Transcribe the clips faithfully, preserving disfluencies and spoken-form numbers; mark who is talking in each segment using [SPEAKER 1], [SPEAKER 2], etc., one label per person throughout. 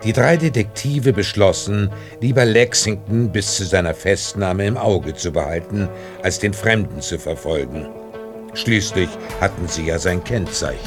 [SPEAKER 1] Die drei Detektive beschlossen, lieber Lexington bis zu seiner Festnahme im Auge zu behalten, als den Fremden zu verfolgen. Schließlich hatten sie ja sein Kennzeichen.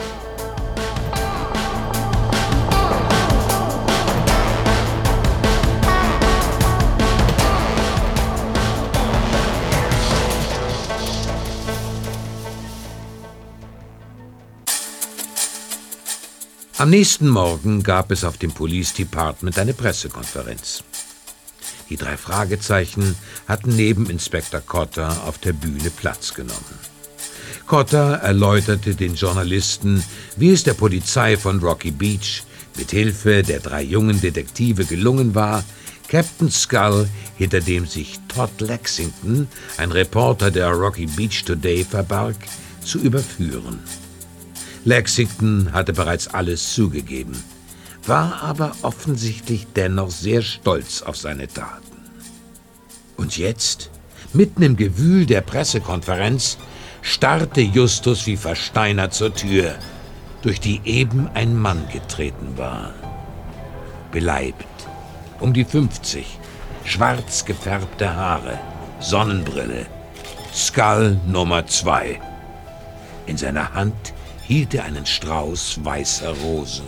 [SPEAKER 1] Am nächsten Morgen gab es auf dem Police Department eine Pressekonferenz. Die drei Fragezeichen hatten neben Inspektor Cotter auf der Bühne Platz genommen. Cotter erläuterte den Journalisten, wie es der Polizei von Rocky Beach mit Hilfe der drei jungen Detektive gelungen war, Captain Skull, hinter dem sich Todd Lexington, ein Reporter der Rocky Beach Today, verbarg, zu überführen. Lexington hatte bereits alles zugegeben, war aber offensichtlich dennoch sehr stolz auf seine Taten. Und jetzt, mitten im Gewühl der Pressekonferenz, starrte Justus wie versteinert zur Tür, durch die eben ein Mann getreten war. Beleibt, um die fünfzig, schwarz gefärbte Haare, Sonnenbrille, Skull Nummer zwei. In seiner Hand hielt er einen Strauß weißer Rosen.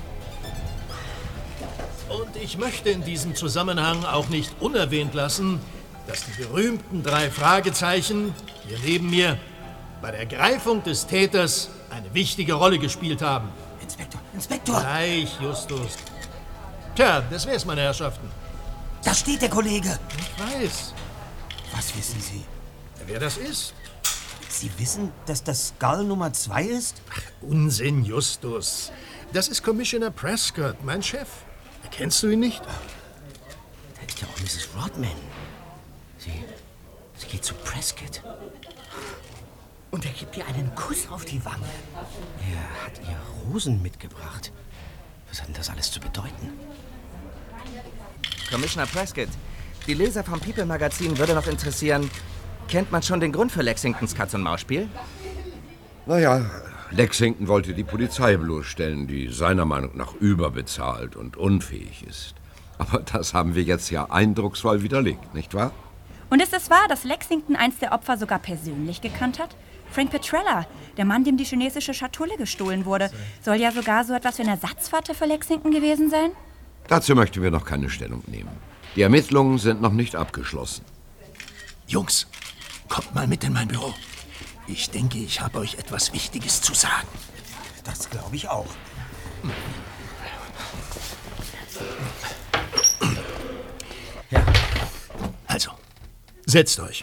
[SPEAKER 2] Und ich möchte in diesem Zusammenhang auch nicht unerwähnt lassen, dass die berühmten drei Fragezeichen hier neben mir bei der Ergreifung des Täters eine wichtige Rolle gespielt haben.
[SPEAKER 3] Inspektor, Inspektor!
[SPEAKER 2] Gleich, Justus. Tja, das wär's, meine Herrschaften.
[SPEAKER 3] Da steht der Kollege.
[SPEAKER 2] Ich weiß.
[SPEAKER 3] Was wissen Sie?
[SPEAKER 2] Wer das ist?
[SPEAKER 3] Sie wissen, dass das Skull Nummer zwei ist?
[SPEAKER 2] Ach, Unsinn, Justus. Das ist Commissioner Prescott, mein Chef. Kennst du ihn nicht?
[SPEAKER 3] Da ist ja auch Missus Rodman. Sie, sie geht zu Prescott. Und er gibt ihr einen Kuss auf die Wange. Er hat ihr Rosen mitgebracht. Was hat denn das alles zu bedeuten?
[SPEAKER 4] Commissioner Prescott, die Leser vom People-Magazin würde noch interessieren, kennt man schon den Grund für Lexingtons Katz-und-Maus-Spiel?
[SPEAKER 5] Naja, Lexington wollte die Polizei bloßstellen, die seiner Meinung nach überbezahlt und unfähig ist. Aber das haben wir jetzt ja eindrucksvoll widerlegt, nicht wahr?
[SPEAKER 6] Und ist es wahr, dass Lexington eins der Opfer sogar persönlich gekannt hat? Frank Petrella, der Mann, dem die chinesische Schatulle gestohlen wurde, soll ja sogar so etwas wie ein Ersatzvater für Lexington gewesen sein?
[SPEAKER 5] Dazu möchten wir noch keine Stellung nehmen. Die Ermittlungen sind noch nicht abgeschlossen.
[SPEAKER 2] Jungs, kommt mal mit in mein Büro. Ich denke, ich habe euch etwas Wichtiges zu sagen.
[SPEAKER 3] Das glaube ich auch.
[SPEAKER 2] Ja. Also, setzt euch.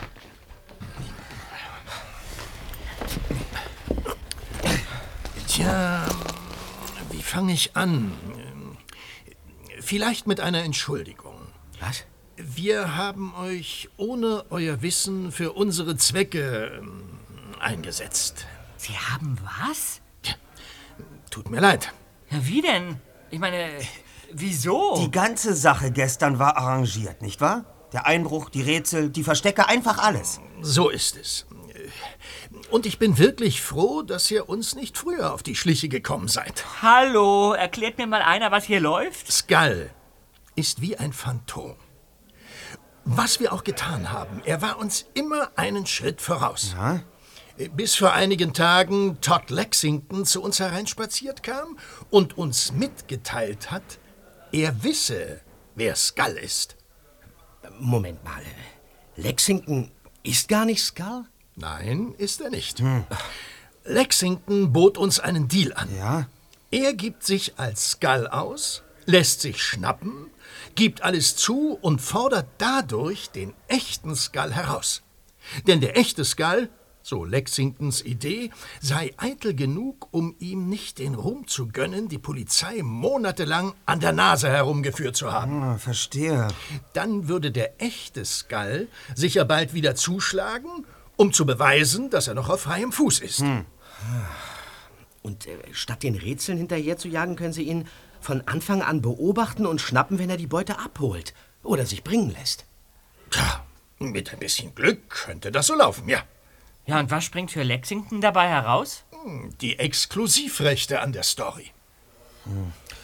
[SPEAKER 2] Tja, wie fange ich an? Vielleicht mit einer Entschuldigung.
[SPEAKER 3] Was?
[SPEAKER 2] Wir haben euch ohne euer Wissen für unsere Zwecke ähm, eingesetzt.
[SPEAKER 7] Sie haben was?
[SPEAKER 2] Ja, tut mir leid.
[SPEAKER 7] Ja, wie denn? Ich meine, wieso?
[SPEAKER 3] Die ganze Sache gestern war arrangiert, nicht wahr? Der Einbruch, die Rätsel, die Verstecke, einfach alles.
[SPEAKER 2] So ist es. Und ich bin wirklich froh, dass ihr uns nicht früher auf die Schliche gekommen seid.
[SPEAKER 7] Hallo, erklärt mir mal einer, was hier läuft?
[SPEAKER 2] Skull ist wie ein Phantom. Was wir auch getan haben, er war uns immer einen Schritt voraus.
[SPEAKER 3] Ja?
[SPEAKER 2] Bis vor einigen Tagen Todd Lexington zu uns hereinspaziert kam und uns mitgeteilt hat, er wisse, wer Skull ist.
[SPEAKER 3] Moment mal. Lexington ist gar nicht Skull?
[SPEAKER 2] Nein, ist er nicht. Hm. Lexington bot uns einen Deal an.
[SPEAKER 3] Ja?
[SPEAKER 2] Er gibt sich als Skull aus, lässt sich schnappen, gibt alles zu und fordert dadurch den echten Skull heraus. Denn der echte Skull, so Lexingtons Idee, sei eitel genug, um ihm nicht den Ruhm zu gönnen, die Polizei monatelang an der Nase herumgeführt zu haben.
[SPEAKER 3] Ah, verstehe.
[SPEAKER 2] Dann würde der echte Skull sicher bald wieder zuschlagen, um zu beweisen, dass er noch auf freiem Fuß ist.
[SPEAKER 3] Hm. Und äh, statt den Rätseln hinterher zu jagen, können Sie ihn von Anfang an beobachten und schnappen, wenn er die Beute abholt oder sich bringen lässt.
[SPEAKER 2] Tja, mit ein bisschen Glück könnte das so laufen, ja.
[SPEAKER 7] Ja, und was springt für Lexington dabei heraus?
[SPEAKER 2] Die Exklusivrechte an der Story.
[SPEAKER 3] Hm.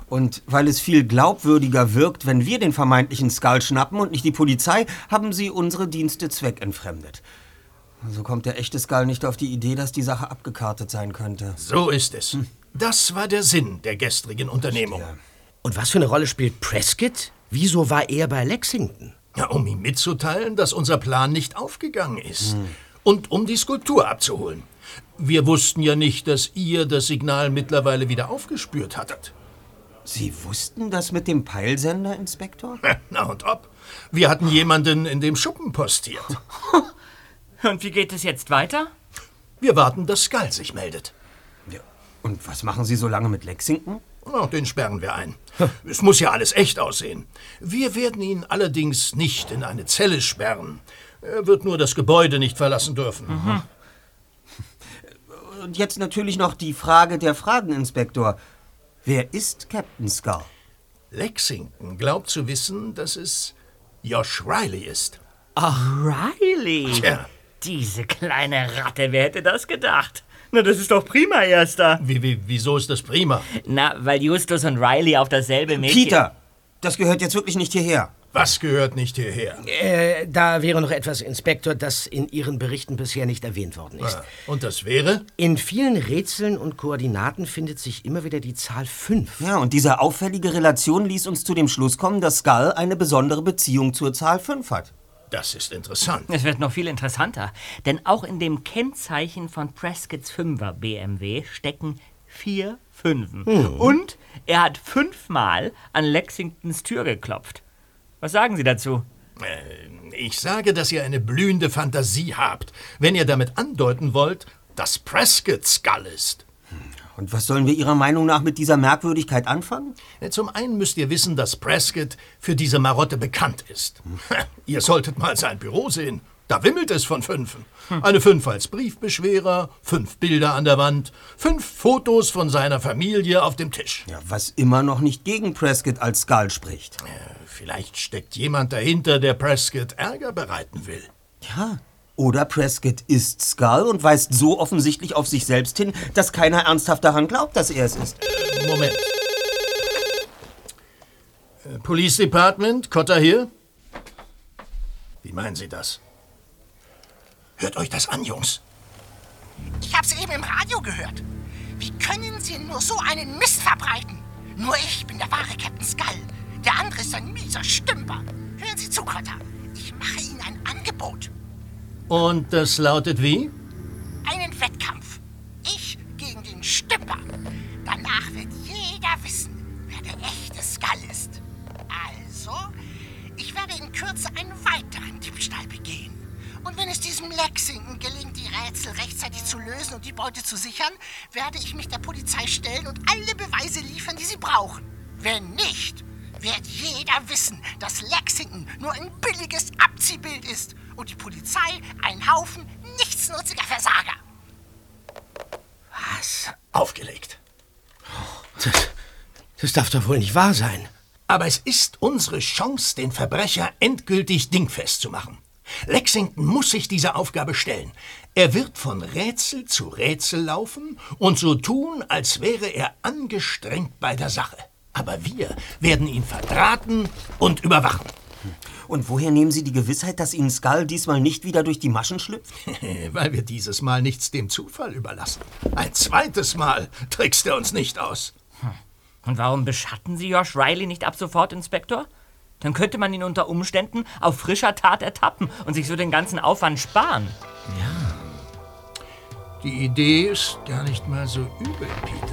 [SPEAKER 8] Und weil es viel glaubwürdiger wirkt, wenn wir den vermeintlichen Skull schnappen und nicht die Polizei, haben sie unsere Dienste zweckentfremdet. So kommt der echte Skull nicht auf die Idee, dass die Sache abgekartet sein könnte.
[SPEAKER 2] So ist es. Hm. Das war der Sinn der gestrigen Unternehmung.
[SPEAKER 3] Und was für eine Rolle spielt Prescott? Wieso war er bei Lexington?
[SPEAKER 2] Ja, um ihm mitzuteilen, dass unser Plan nicht aufgegangen ist. Hm. Und um die Skulptur abzuholen. Wir wussten ja nicht, dass ihr das Signal mittlerweile wieder aufgespürt hattet.
[SPEAKER 8] Sie wussten das mit dem Peilsender, Inspektor?
[SPEAKER 2] Na und ob. Wir hatten jemanden in dem Schuppen postiert.
[SPEAKER 7] Und wie geht es jetzt weiter?
[SPEAKER 2] Wir warten, dass Skull sich meldet.
[SPEAKER 8] Ja. Und was machen Sie so lange mit Lexington?
[SPEAKER 2] Oh, den sperren wir ein. Es muss ja alles echt aussehen. Wir werden ihn allerdings nicht in eine Zelle sperren. Er wird nur das Gebäude nicht verlassen dürfen.
[SPEAKER 8] Mhm. Und jetzt natürlich noch die Frage der Fragen, Inspektor. Wer ist Captain Skull?
[SPEAKER 2] Lexington glaubt zu wissen, dass es Josh Riley ist.
[SPEAKER 7] Ach, Riley?
[SPEAKER 2] Tja.
[SPEAKER 7] Diese kleine Ratte, wer hätte das gedacht? Na, das ist doch prima, Erster.
[SPEAKER 2] Wie, wie, wieso ist das prima?
[SPEAKER 7] Na, weil Justus und Riley auf dasselbe Mädchen...
[SPEAKER 8] Peter, das gehört jetzt wirklich nicht hierher.
[SPEAKER 2] Was gehört nicht hierher?
[SPEAKER 3] Äh, da wäre noch etwas, Inspektor, das in Ihren Berichten bisher nicht erwähnt worden ist.
[SPEAKER 2] Ja, und das wäre?
[SPEAKER 3] In vielen Rätseln und Koordinaten findet sich immer wieder die Zahl fünf.
[SPEAKER 8] Ja, und diese auffällige Relation ließ uns zu dem Schluss kommen, dass Skull eine besondere Beziehung zur Zahl fünf hat.
[SPEAKER 2] Das ist interessant.
[SPEAKER 7] Es wird noch viel interessanter, denn auch in dem Kennzeichen von Prescotts Fünfer B M W stecken vier Fünfen. Hm. Und er hat fünfmal an Lexingtons Tür geklopft. Was sagen Sie dazu?
[SPEAKER 2] Äh, ich sage, dass ihr eine blühende Fantasie habt, wenn ihr damit andeuten wollt, dass Prescott Skull ist.
[SPEAKER 8] Und was sollen wir Ihrer Meinung nach mit dieser Merkwürdigkeit anfangen?
[SPEAKER 2] Zum einen müsst ihr wissen, dass Prescott für diese Marotte bekannt ist. Hm. Ihr solltet mal sein Büro sehen. Da wimmelt es von Fünfen. Hm. Eine Fünf als Briefbeschwerer, fünf Bilder an der Wand, fünf Fotos von seiner Familie auf dem Tisch.
[SPEAKER 8] Ja, was immer noch nicht gegen Prescott als Skull spricht.
[SPEAKER 2] Ja, vielleicht steckt jemand dahinter, der Prescott Ärger bereiten will.
[SPEAKER 8] Ja, oder Prescott ist Skull und weist so offensichtlich auf sich selbst hin, dass keiner ernsthaft daran glaubt, dass er es ist.
[SPEAKER 2] Äh, Moment. Äh, Police Department, Cotter hier? Wie meinen Sie das? Hört euch das an, Jungs.
[SPEAKER 9] Ich hab's eben im Radio gehört. Wie können Sie nur so einen Mist verbreiten? Nur ich bin der wahre Captain Skull. Der andere ist ein mieser Stümper. Hören Sie zu, Cotter. Ich mache Ihnen ein Angebot.
[SPEAKER 2] Und das lautet wie?
[SPEAKER 9] Einen Wettkampf. Ich gegen den Stümper. Danach wird jeder wissen, wer der echte Skull ist. Also, ich werde in Kürze einen weiteren Diebstahl begehen. Und wenn es diesem Lexington gelingt, die Rätsel rechtzeitig zu lösen und die Beute zu sichern, werde ich mich der Polizei stellen und alle Beweise liefern, die sie brauchen. Wenn nicht, wird jeder wissen, dass Lexington nur ein billiges Abziehbild ist und die Polizei ein Haufen nichtsnutziger Versager.
[SPEAKER 3] Was?
[SPEAKER 2] Aufgelegt.
[SPEAKER 3] Das, das darf doch wohl nicht wahr sein.
[SPEAKER 2] Aber es ist unsere Chance, den Verbrecher endgültig dingfest zu machen. Lexington muss sich dieser Aufgabe stellen. Er wird von Rätsel zu Rätsel laufen und so tun, als wäre er angestrengt bei der Sache. Aber wir werden ihn verdrahten und überwachen.
[SPEAKER 8] Und woher nehmen Sie die Gewissheit, dass Ihnen Skull diesmal nicht wieder durch die Maschen schlüpft?
[SPEAKER 2] Weil wir dieses Mal nichts dem Zufall überlassen. Ein zweites Mal trickst er uns nicht aus.
[SPEAKER 7] Und warum beschatten Sie Josh Riley nicht ab sofort, Inspektor? Dann könnte man ihn unter Umständen auf frischer Tat ertappen und sich so den ganzen Aufwand sparen.
[SPEAKER 2] Ja. Die Idee ist gar nicht mal so übel, Peter.